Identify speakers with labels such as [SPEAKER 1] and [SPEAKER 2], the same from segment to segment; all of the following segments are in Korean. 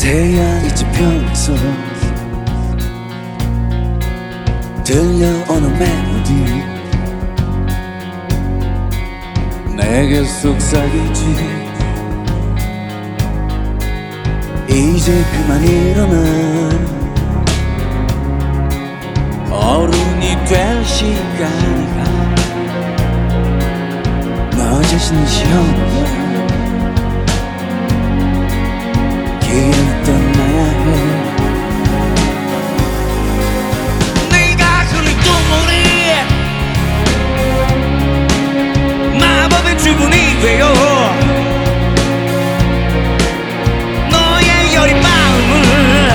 [SPEAKER 1] 태양이 지펴서 들려오는 멜로디 내게 속삭이지. 이제 그만 일어나. 어른이 될 시간이야. 너 자신을 시험해. 길을 떠나야 해.
[SPEAKER 2] 네가 흐른 눈물이 마법의 주문이 되어 너의 여린 마음을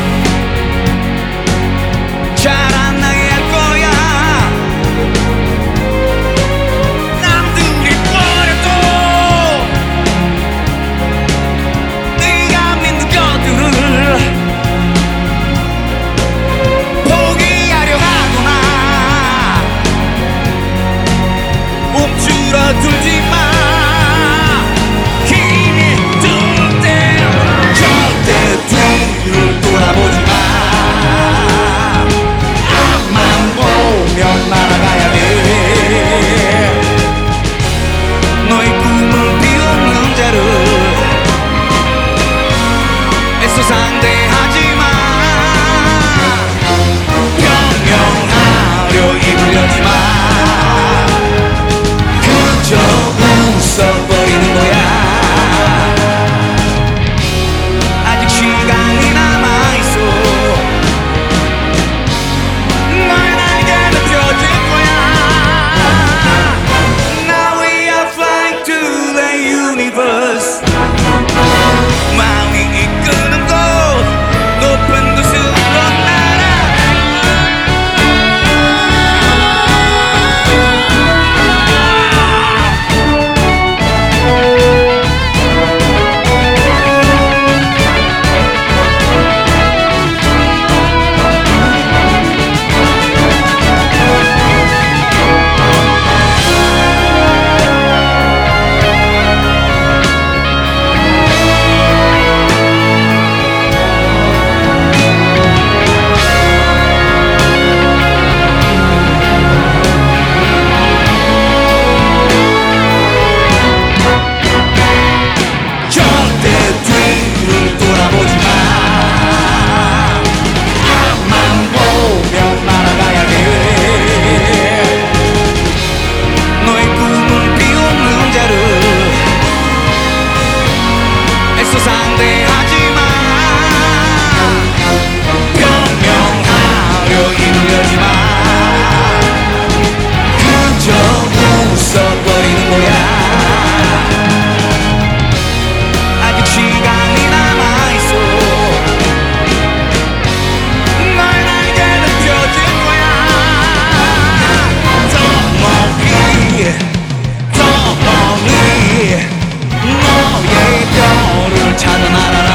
[SPEAKER 2] 자라나게 할 거야. 남들이 버려도 네가 믿는 것들을 포기하려 하거나 움츠러들지 마. 힘이 들 때 절대 뒤를 돌아보지 마. 앞만 보면 날아가야 돼. 너의 꿈을 비우는 자를 애써 상대하지 마. 변명하려 입을 열지 마. 그저 웃어버리는 거야. 아직 시간이 남아있어. 너의 날개는 펴질 거야. Now we are flying to the universe. 마음이 이끄는 곳 높은 곳으로 날아. 절대 뒤를 돌아보지 마. 앞만 보면 날아가야 돼. 너의 꿈을 비우는 자를 애써 상대하지 마. 변명하려 입을 열지 마. 그저 웃어버리는 거야. 아직 시간이 남아있어. 너의 날개는 펴질 거야. 더 멀리 더 멀리 너의 별을 찾아 날아라.